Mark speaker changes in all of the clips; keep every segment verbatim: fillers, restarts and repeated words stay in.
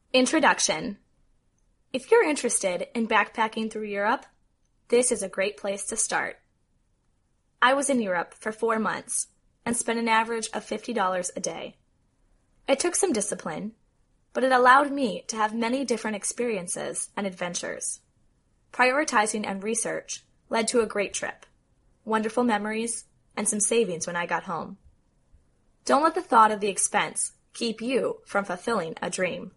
Speaker 1: Introduction. If you're interested in backpacking through Europe, this is a great place to start. I was in Europe for four months and spent an average of fifty dollars a day. It took some discipline, but it allowed me to have many different experiences and adventures. Prioritizing and research led to a great trip, wonderful memories, and some savings when I got home. Don't let the thought of the expense keep you from fulfilling a dream.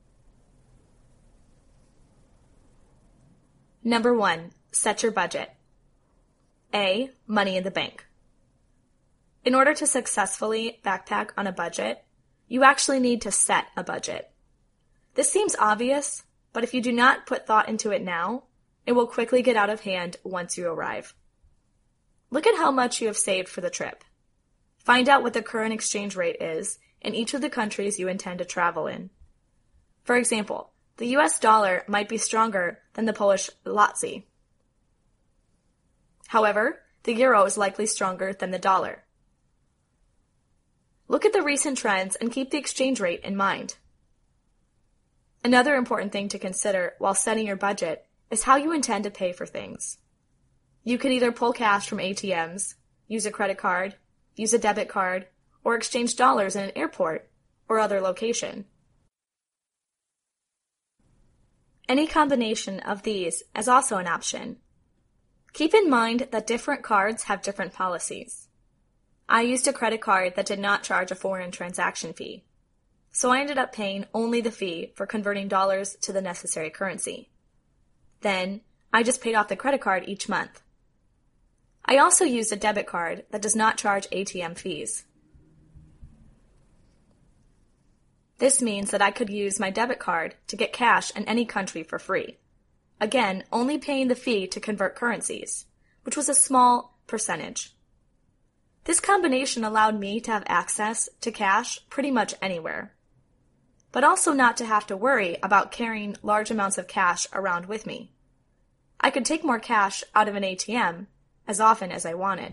Speaker 1: Number one, set your budget. A, money in the bank. In order to successfully backpack on a budget, you actually need to set a budget. This seems obvious, but if you do not put thought into it now, it will quickly get out of hand once you arrive. Look at how much you have saved for the trip. Find out what the current exchange rate is in each of the countries you intend to travel in. For example, the U S dollar might be stronger than the Polish zloty. However, the euro is likely stronger than the dollar. Look at the recent trends and keep the exchange rate in mind. Another important thing to consider while setting your budget is how you intend to pay for things. You could either pull cash from A T Ms, use a credit card, use a debit card, or exchange dollars in an airport or other location. Any combination of these is also an option. Keep in mind that different cards have different policies. I used a credit card that did not charge a foreign transaction fee, so I ended up paying only the fee for converting dollars to the necessary currency. Then, I just paid off the credit card each month. I also used a debit card that does not charge A T M fees. This means that I could use my debit card to get cash in any country for free. Again, only paying the fee to convert currencies, which was a small percentage. This combination allowed me to have access to cash pretty much anywhere, but also not to have to worry about carrying large amounts of cash around with me. I could take more cash out of an A T M as often as I wanted.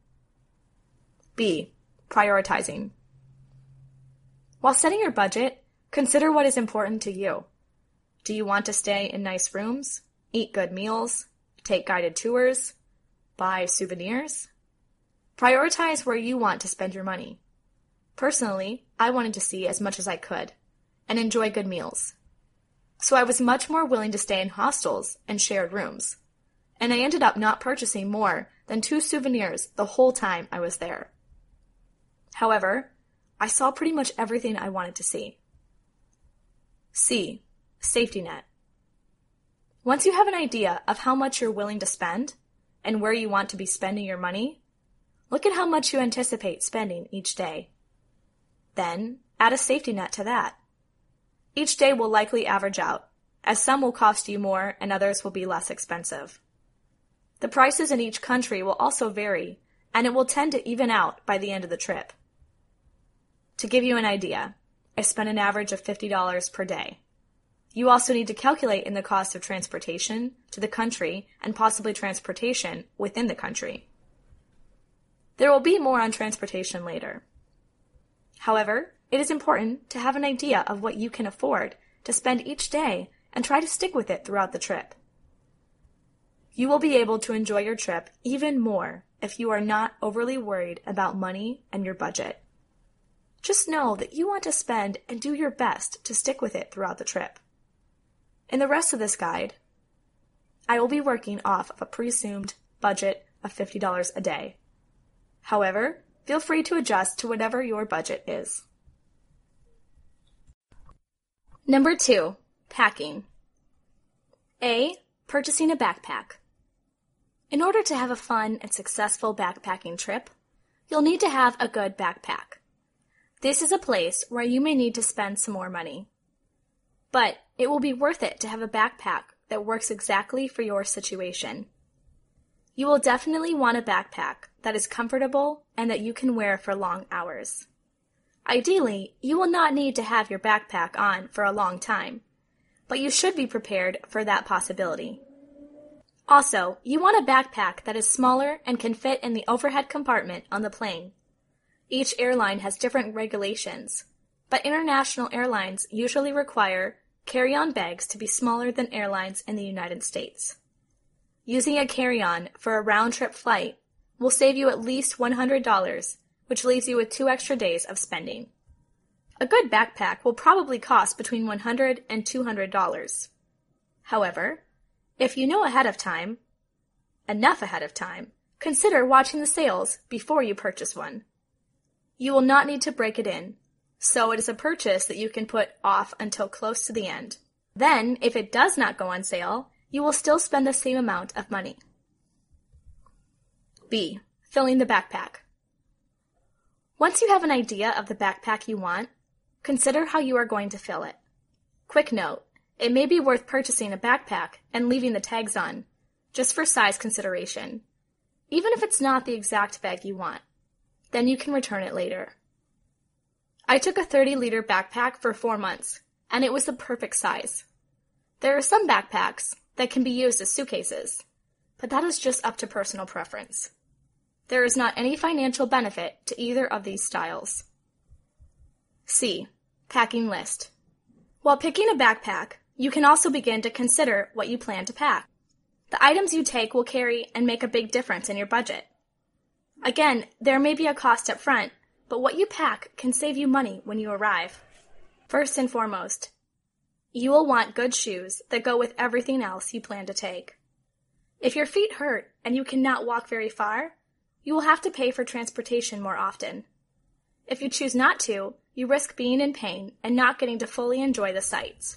Speaker 1: B. Prioritizing. While setting your budget, consider what is important to you. Do you want to stay in nice rooms, eat good meals, take guided tours, buy souvenirs? Prioritize where you want to spend your money. Personally, I wanted to see as much as I could and enjoy good meals. So I was much more willing to stay in hostels and shared rooms, and I ended up not purchasing more than two souvenirs the whole time I was there. However, I saw pretty much everything I wanted to see. C. Safety net. Once you have an idea of how much you're willing to spend and where you want to be spending your money, look at how much you anticipate spending each day. Then, add a safety net to that. Each day will likely average out, as some will cost you more and others will be less expensive. The prices in each country will also vary, and it will tend to even out by the end of the trip. To give you an idea, I spent an average of fifty dollars per day. You also need to calculate in the cost of transportation to the country and possibly transportation within the country. There will be more on transportation later. However, it is important to have an idea of what you can afford to spend each day and try to stick with it throughout the trip. You will be able to enjoy your trip even more if you are not overly worried about money and your budget. Just know that you want to spend and do your best to stick with it throughout the trip. In the rest of this guide, I will be working off of a presumed budget of fifty dollars a day. However, feel free to adjust to whatever your budget is. Number two, packing. A. Purchasing a backpack. In order to have a fun and successful backpacking trip, you'll need to have a good backpack. This is a place where you may need to spend some more money. But it will be worth it to have a backpack that works exactly for your situation. You will definitely want a backpack that is comfortable and that you can wear for long hours. Ideally, you will not need to have your backpack on for a long time, but you should be prepared for that possibility. Also, you want a backpack that is smaller and can fit in the overhead compartment on the plane. Each airline has different regulations, but international airlines usually require carry-on bags to be smaller than airlines in the United States. Using a carry-on for a round-trip flight will save you at least one hundred dollars, which leaves you with two extra days of spending. A good backpack will probably cost between one hundred dollars and two hundred dollars. However, if you know ahead of time, enough ahead of time, consider watching the sales before you purchase one. You will not need to break it in, so it is a purchase that you can put off until close to the end. Then, if it does not go on sale, you will still spend the same amount of money. B. Filling the backpack. Once you have an idea of the backpack you want, consider how you are going to fill it. Quick note, it may be worth purchasing a backpack and leaving the tags on, just for size consideration, even if it's not the exact bag you want. Then you can return it later. I took a thirty liter backpack for four months, and it was the perfect size. There are some backpacks that can be used as suitcases, but that is just up to personal preference. There is not any financial benefit to either of these styles. C. Packing list. While picking a backpack, you can also begin to consider what you plan to pack. The items you take will carry and make a big difference in your budget. Again, there may be a cost up front, but what you pack can save you money when you arrive. First and foremost, you will want good shoes that go with everything else you plan to take. If your feet hurt and you cannot walk very far, you will have to pay for transportation more often. If you choose not to, you risk being in pain and not getting to fully enjoy the sights.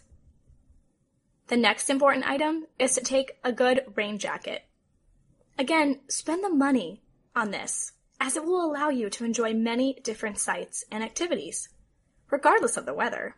Speaker 1: The next important item is to take a good rain jacket. Again, spend the money on this, as it will allow you to enjoy many different sights and activities, regardless of the weather.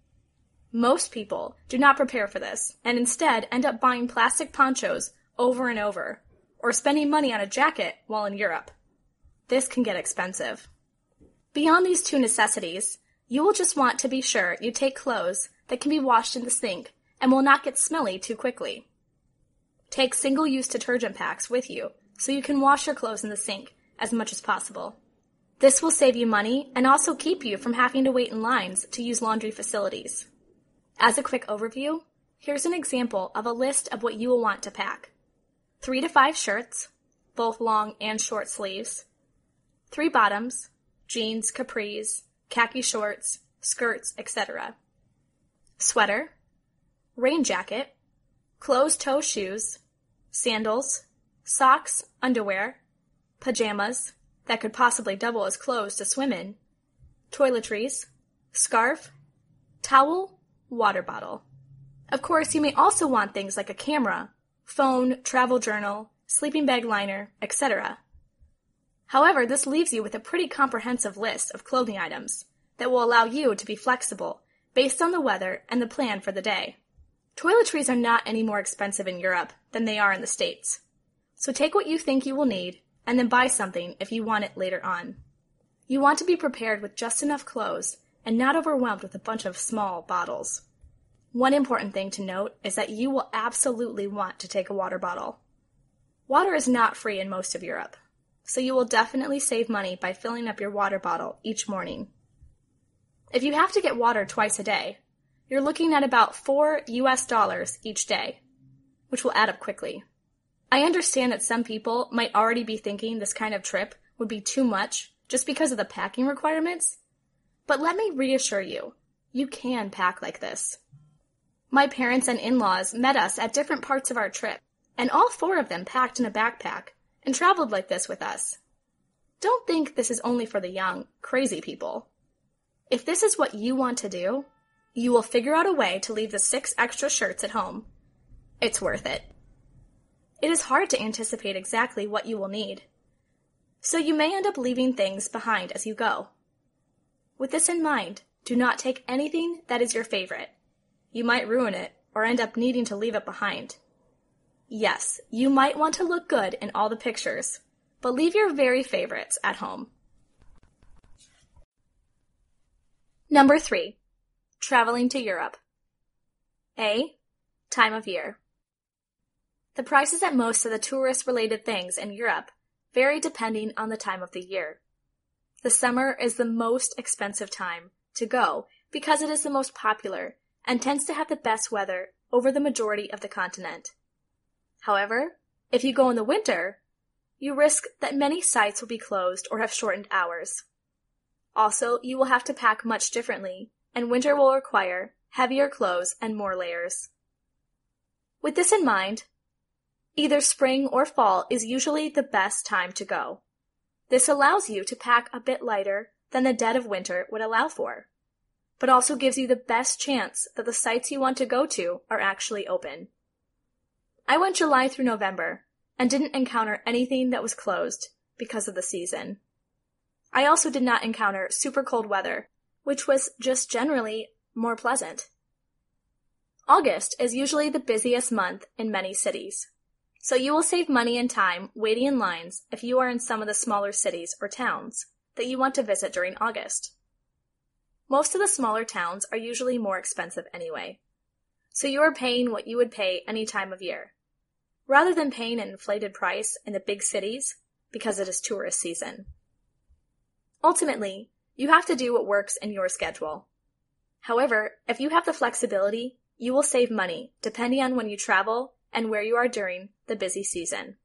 Speaker 1: Most people do not prepare for this, and instead end up buying plastic ponchos over and over, or spending money on a jacket while in Europe. This can get expensive. Beyond these two necessities, you will just want to be sure you take clothes that can be washed in the sink and will not get smelly too quickly. Take single-use detergent packs with you so you can wash your clothes in the sink as much as possible. This will save you money and also keep you from having to wait in lines to use laundry facilities. As a quick overview, here's an example of a list of what you will want to pack. Three to five shirts, both long and short sleeves. Three bottoms, jeans, capris, khaki shorts, skirts, et cetera. Sweater, rain jacket, closed-toe shoes, sandals, socks, underwear, pajamas that could possibly double as clothes to swim in, toiletries, scarf, towel, water bottle. Of course, you may also want things like a camera, phone, travel journal, sleeping bag liner, et cetera. However, this leaves you with a pretty comprehensive list of clothing items that will allow you to be flexible based on the weather and the plan for the day. Toiletries are not any more expensive in Europe than they are in the States. So take what you think you will need and then buy something if you want it later on. You want to be prepared with just enough clothes and not overwhelmed with a bunch of small bottles. One important thing to note is that you will absolutely want to take a water bottle. Water is not free in most of Europe, so you will definitely save money by filling up your water bottle each morning. If you have to get water twice a day, you're looking at about four U S dollars each day, which will add up quickly. I understand that some people might already be thinking this kind of trip would be too much just because of the packing requirements, but let me reassure you, you can pack like this. My parents and in-laws met us at different parts of our trip, and all four of them packed in a backpack and traveled like this with us. Don't think this is only for the young, crazy people. If this is what you want to do, you will figure out a way to leave the six extra shirts at home. It's worth it. It is hard to anticipate exactly what you will need, so you may end up leaving things behind as you go. With this in mind, do not take anything that is your favorite. You might ruin it or end up needing to leave it behind. Yes, you might want to look good in all the pictures, but leave your very favorites at home. Number three, traveling to Europe. A. Time of year. The prices at most of the tourist-related things in Europe vary depending on the time of the year. The summer is the most expensive time to go because it is the most popular and tends to have the best weather over the majority of the continent. However, if you go in the winter, you risk that many sites will be closed or have shortened hours. Also, you will have to pack much differently, and winter will require heavier clothes and more layers. With this in mind, either spring or fall is usually the best time to go. This allows you to pack a bit lighter than the dead of winter would allow for, but also gives you the best chance that the sites you want to go to are actually open. I went July through November and didn't encounter anything that was closed because of the season. I also did not encounter super cold weather, which was just generally more pleasant. August is usually the busiest month in many cities, so you will save money and time waiting in lines if you are in some of the smaller cities or towns that you want to visit during August. Most of the smaller towns are usually more expensive anyway, so you are paying what you would pay any time of year, rather than paying an inflated price in the big cities because it is tourist season. Ultimately, you have to do what works in your schedule. However, if you have the flexibility, you will save money depending on when you travel and where you are during the busy season.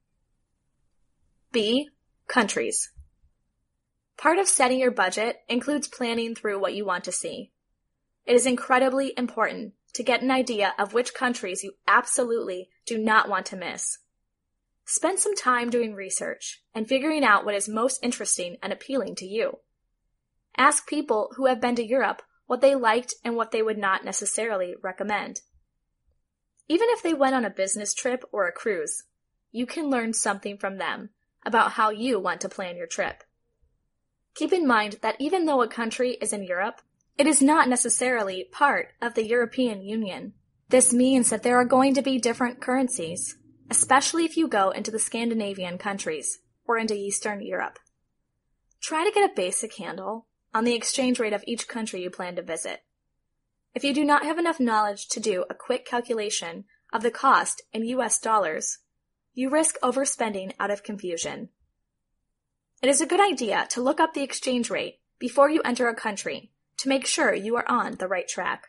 Speaker 1: B. Countries. Part of setting your budget includes planning through what you want to see. It is incredibly important to get an idea of which countries you absolutely do not want to miss. Spend some time doing research and figuring out what is most interesting and appealing to you. Ask people who have been to Europe what they liked and what they would not necessarily recommend. Even if they went on a business trip or a cruise, you can learn something from them about how you want to plan your trip. Keep in mind that even though a country is in Europe, it is not necessarily part of the European Union. This means that there are going to be different currencies, especially if you go into the Scandinavian countries or into Eastern Europe. Try to get a basic handle on the exchange rate of each country you plan to visit. If you do not have enough knowledge to do a quick calculation of the cost in U S dollars, you risk overspending out of confusion. It is a good idea to look up the exchange rate before you enter a country to make sure you are on the right track.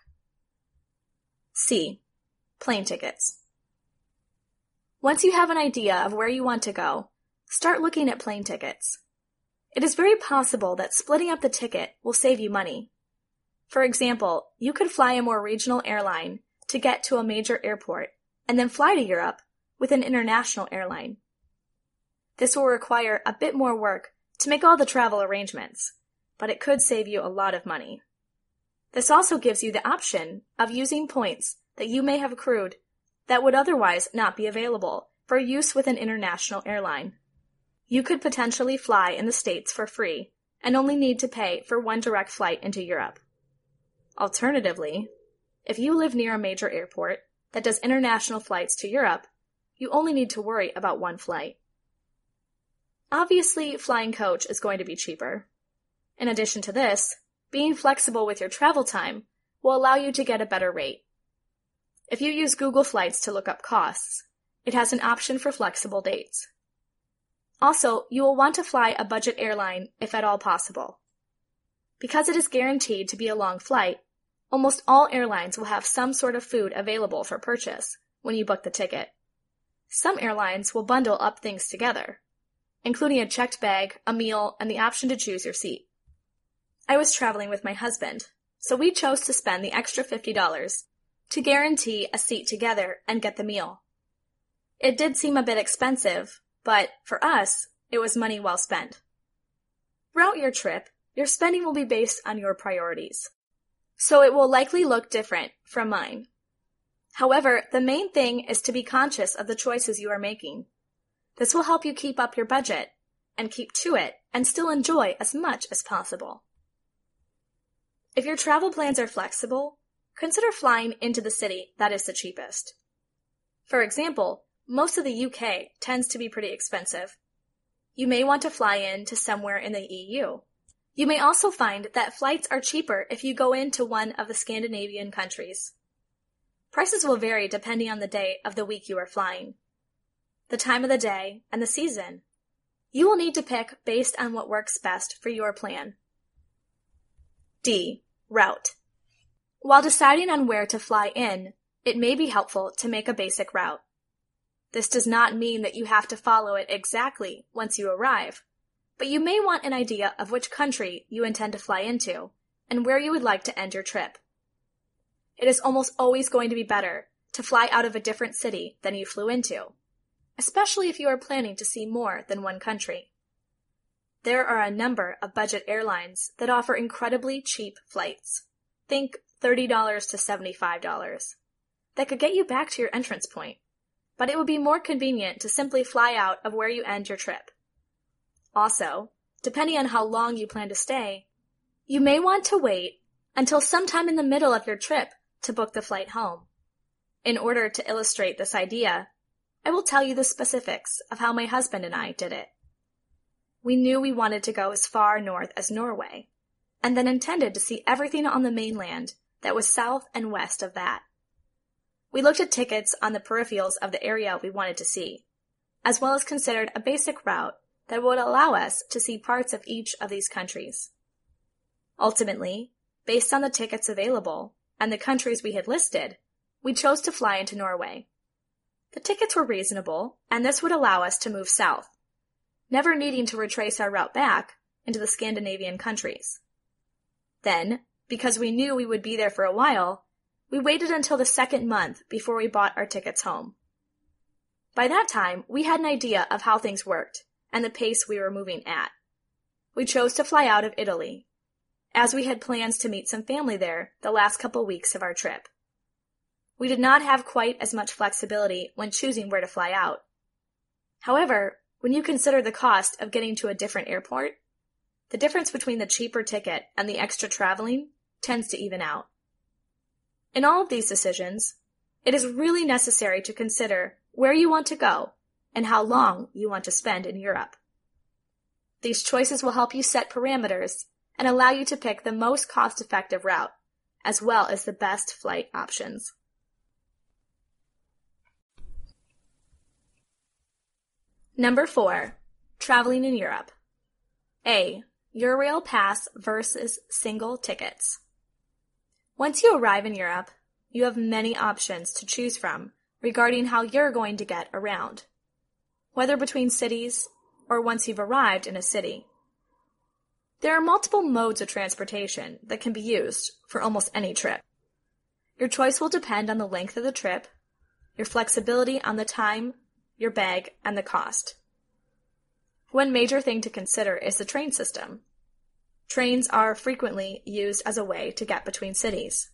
Speaker 1: C. Plane tickets. Once you have an idea of where you want to go, start looking at plane tickets. It is very possible that splitting up the ticket will save you money. For example, you could fly a more regional airline to get to a major airport and then fly to Europe with an international airline. This will require a bit more work to make all the travel arrangements, but it could save you a lot of money. This also gives you the option of using points that you may have accrued that would otherwise not be available for use with an international airline. You could potentially fly in the States for free and only need to pay for one direct flight into Europe. Alternatively, if you live near a major airport that does international flights to Europe, you only need to worry about one flight. Obviously, flying coach is going to be cheaper. In addition to this, being flexible with your travel time will allow you to get a better rate. If you use Google Flights to look up costs, it has an option for flexible dates. Also, you will want to fly a budget airline if at all possible. Because it is guaranteed to be a long flight, almost all airlines will have some sort of food available for purchase when you book the ticket. Some airlines will bundle up things together, including a checked bag, a meal, and the option to choose your seat. I was traveling with my husband, so we chose to spend the extra fifty dollars to guarantee a seat together and get the meal. It did seem a bit expensive, but for us, it was money well spent. Throughout your trip, your spending will be based on your priorities, so it will likely look different from mine. However, the main thing is to be conscious of the choices you are making. This will help you keep up your budget and keep to it and still enjoy as much as possible. If your travel plans are flexible, consider flying into the city that is the cheapest. For example, most of the U K tends to be pretty expensive. You may want to fly in to somewhere in the E U. You may also find that flights are cheaper if you go into one of the Scandinavian countries. Prices will vary depending on the day of the week you are flying, the time of the day, and the season. You will need to pick based on what works best for your plan. D. Route. While deciding on where to fly in, it may be helpful to make a basic route. This does not mean that you have to follow it exactly once you arrive, but you may want an idea of which country you intend to fly into and where you would like to end your trip. It is almost always going to be better to fly out of a different city than you flew into, especially if you are planning to see more than one country. There are a number of budget airlines that offer incredibly cheap flights. Think thirty dollars to seventy-five dollars. That could get you back to your entrance point, but it would be more convenient to simply fly out of where you end your trip. Also, depending on how long you plan to stay, you may want to wait until sometime in the middle of your trip to book the flight home. In order to illustrate this idea, I will tell you the specifics of how my husband and I did it. We knew we wanted to go as far north as Norway, and then intended to see everything on the mainland that was south and west of that. We looked at tickets on the peripherals of the area we wanted to see, as well as considered a basic route that would allow us to see parts of each of these countries. Ultimately, based on the tickets available and the countries we had listed, we chose to fly into Norway. The tickets were reasonable, and this would allow us to move south, never needing to retrace our route back into the Scandinavian countries. Then, because we knew we would be there for a while, we waited until the second month before we bought our tickets home. By that time, we had an idea of how things worked and the pace we were moving at. We chose to fly out of Italy, as we had plans to meet some family there the last couple weeks of our trip. We did not have quite as much flexibility when choosing where to fly out. However, when you consider the cost of getting to a different airport, the difference between the cheaper ticket and the extra traveling tends to even out. In all of these decisions, it is really necessary to consider where you want to go and how long you want to spend in Europe. These choices will help you set parameters and allow you to pick the most cost-effective route, as well as the best flight options. Number four, traveling in Europe. A. Eurail Pass versus single tickets. Once you arrive in Europe, you have many options to choose from regarding how you're going to get around, whether between cities or once you've arrived in a city. There are multiple modes of transportation that can be used for almost any trip. Your choice will depend on the length of the trip, your flexibility on the time, your bag, and the cost. One major thing to consider is the train system. Trains are frequently used as a way to get between cities.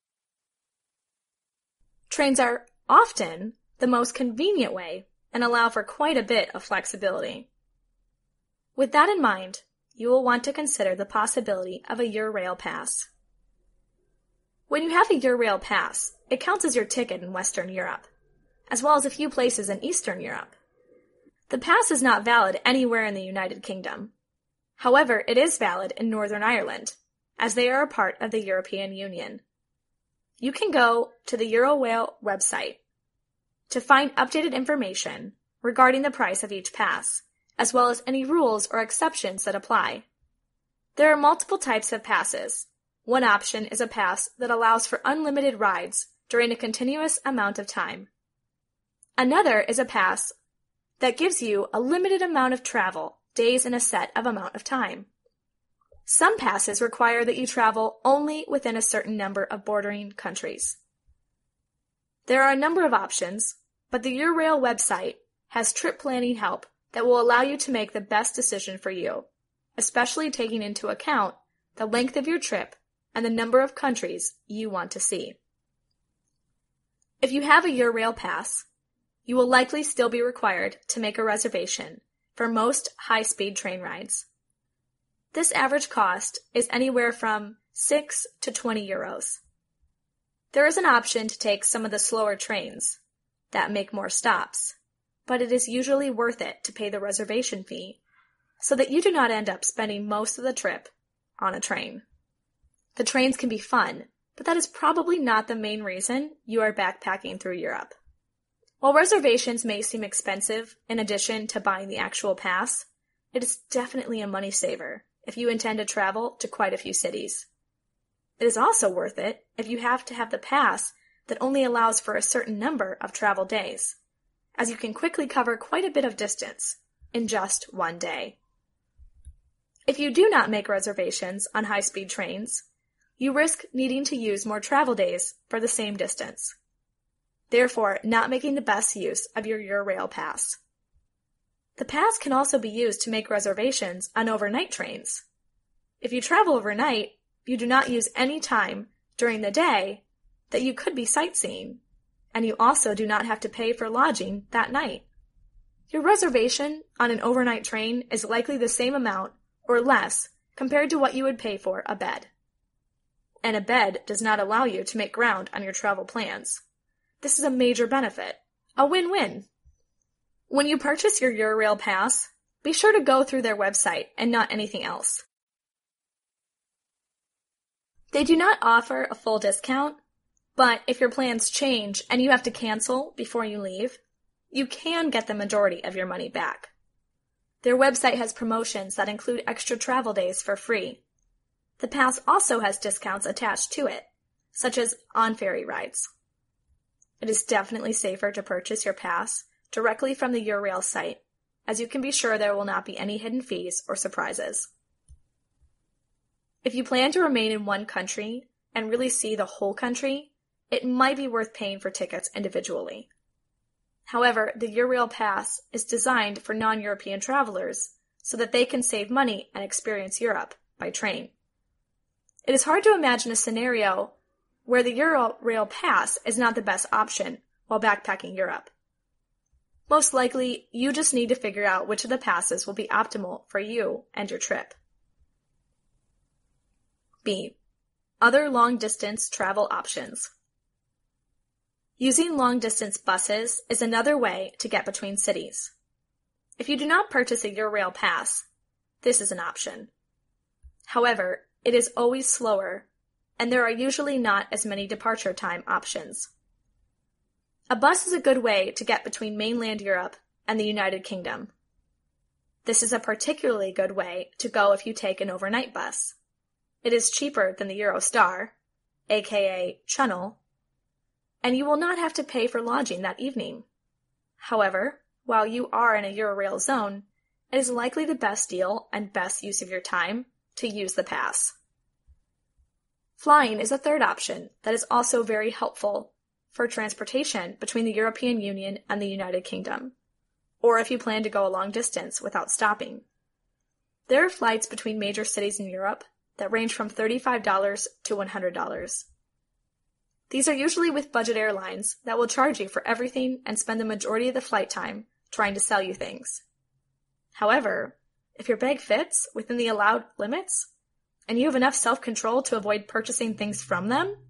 Speaker 1: Trains are often the most convenient way and allow for quite a bit of flexibility. With that in mind, you will want to consider the possibility of a Eurail Pass. When you have a Eurail Pass, it counts as your ticket in Western Europe, as well as a few places in Eastern Europe. The pass is not valid anywhere in the United Kingdom. However, it is valid in Northern Ireland, as they are a part of the European Union. You can go to the Eurail website to find updated information regarding the price of each pass, as well as any rules or exceptions that apply. There are multiple types of passes. One option is a pass that allows for unlimited rides during a continuous amount of time. Another is a pass that gives you a limited amount of travel, days in a set of amount of time. Some passes require that you travel only within a certain number of bordering countries. There are a number of options, but the Eurail website has trip planning help that will allow you to make the best decision for you, especially taking into account the length of your trip and the number of countries you want to see. If you have a Eurail Pass, you will likely still be required to make a reservation for most high-speed train rides. This average cost is anywhere from six to twenty euros. There is an option to take some of the slower trains that make more stops, but it is usually worth it to pay the reservation fee so that you do not end up spending most of the trip on a train. The trains can be fun, but that is probably not the main reason you are backpacking through Europe. While reservations may seem expensive in addition to buying the actual pass, it is definitely a money saver if you intend to travel to quite a few cities. It is also worth it if you have to have the pass that only allows for a certain number of travel days, as you can quickly cover quite a bit of distance in just one day. If you do not make reservations on high-speed trains, you risk needing to use more travel days for the same distance, therefore not making the best use of your Eurail pass. The pass can also be used to make reservations on overnight trains. If you travel overnight, you do not use any time during the day that you could be sightseeing, and you also do not have to pay for lodging that night. Your reservation on an overnight train is likely the same amount or less compared to what you would pay for a bed. And a bed does not allow you to make ground on your travel plans. This is a major benefit, a win-win. When you purchase your Eurail pass, be sure to go through their website and not anything else. They do not offer a full discount, but if your plans change and you have to cancel before you leave, you can get the majority of your money back. Their website has promotions that include extra travel days for free. The pass also has discounts attached to it, such as on-ferry rides. It is definitely safer to purchase your pass directly from the Eurail site, as you can be sure there will not be any hidden fees or surprises. If you plan to remain in one country and really see the whole country, it might be worth paying for tickets individually. However, the Eurail pass is designed for non-European travelers so that they can save money and experience Europe by train. It is hard to imagine a scenario where the Eurail pass is not the best option while backpacking Europe. Most likely, you just need to figure out which of the passes will be optimal for you and your trip. B. Other long-distance travel options. Using long-distance buses is another way to get between cities. If you do not purchase a Eurail pass, this is an option. However, it is always slower, and there are usually not as many departure time options. A bus is a good way to get between mainland Europe and the United Kingdom. This is a particularly good way to go if you take an overnight bus. It is cheaper than the Eurostar, aka Channel, and you will not have to pay for lodging that evening. However, while you are in a Eurail zone, it is likely the best deal and best use of your time to use the pass. Flying is a third option that is also very helpful for transportation between the European Union and the United Kingdom, or if you plan to go a long distance without stopping. There are flights between major cities in Europe that range from thirty-five dollars to one hundred dollars. These are usually with budget airlines that will charge you for everything and spend the majority of the flight time trying to sell you things. However, if your bag fits within the allowed limits, and you have enough self-control to avoid purchasing things from them,